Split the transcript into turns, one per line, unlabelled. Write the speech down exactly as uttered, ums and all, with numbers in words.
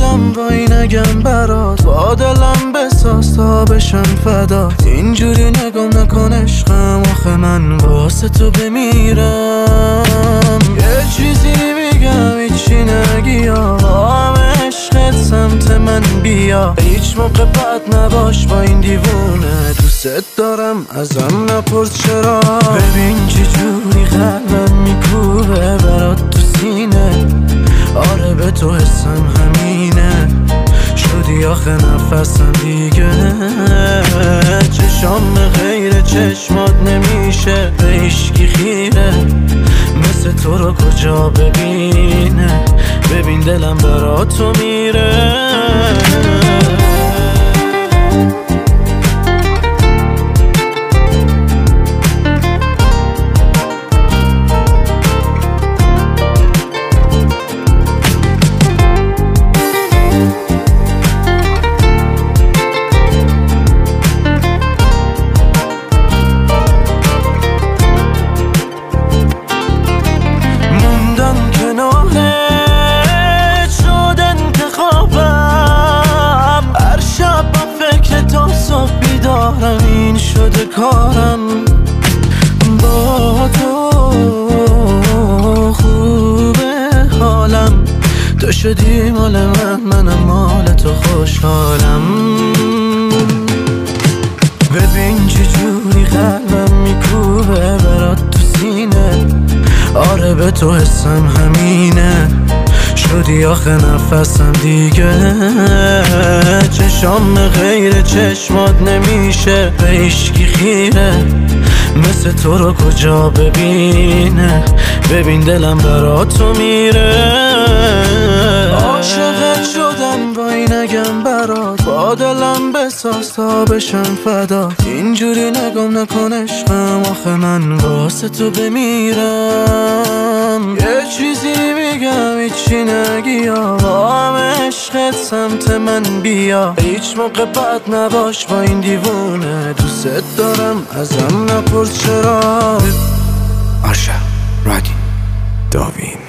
شدم وای نگم برات، با دلم بساز تا بشم فدا. اینجوری نگم نکن عشقم، آخه من واسه تو بمیرم. یه چیزی میگم هیچی نگی، آقا عشقت سمت من بیا. هیچ موقع بد نباش با این دیوونه، دوست دارم ازم نپرس چرا. ببین چه جوری قلبم میکوبه برات تو سینه، آره به تو حسم همینه. شدی آخه نفسم دیگه، چشام غیر چشمات نمیشه به هیچکی خیره. مثل تو رو کجا ببینه، ببین دلم برات تو میره. این شده کارم با تو، خوبه حالم. تو شدی مال من، منم مال تو خوشحالم. ببین چه جوری قلبم میکوبه برات تو سینه، آره به تو حسم همینه. شدی آخه نفسم دیگه، چشام غیر چشمات نمیشه به هیچکی خیره. مثل تو رو کجا ببینه، ببین دلم برات تو میره. عاشقت شدم وای نگم برات، با دلم بساز تا بشم فدا. اینجوری نگم نکن عشقم، آخه من واسه تو بمیرم. یه چیزی میگم هیچی نگی، آقا عشقت سمت من بیا. هیچ موقع بد نباش با این دیوونه، دوست دارم ازم نپرس چرا.
آرشا رادین داوین.